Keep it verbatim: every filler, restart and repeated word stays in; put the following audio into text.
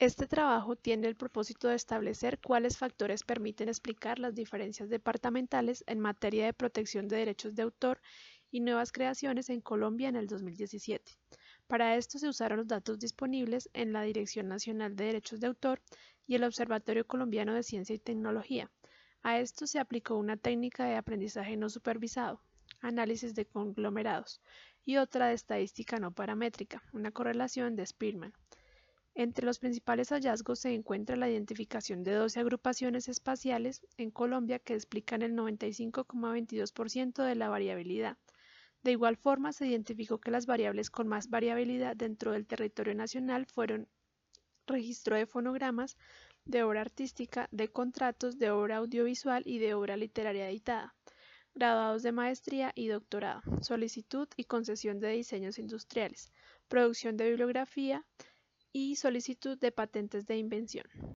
Este trabajo tiene el propósito de establecer cuáles factores permiten explicar las diferencias departamentales en materia de protección de derechos de autor y nuevas creaciones en Colombia en el dos mil diecisiete. Para esto se usaron los datos disponibles en la Dirección Nacional de Derechos de Autor y el Observatorio Colombiano de Ciencia y Tecnología. A esto se aplicó una técnica de aprendizaje no supervisado, análisis de conglomerados, y otra de estadística no paramétrica, una correlación de Spearman. Entre los principales hallazgos se encuentra la identificación de doce agrupaciones espaciales en Colombia que explican el noventa y cinco coma veintidós por ciento de la variabilidad. De igual forma, se identificó que las variables con más variabilidad dentro del territorio nacional fueron registro de fonogramas, de obra artística, de contratos, de obra audiovisual y de obra literaria editada, graduados de maestría y doctorado, solicitud y concesión de diseños industriales, producción de bibliografía y solicitud de patentes de invención.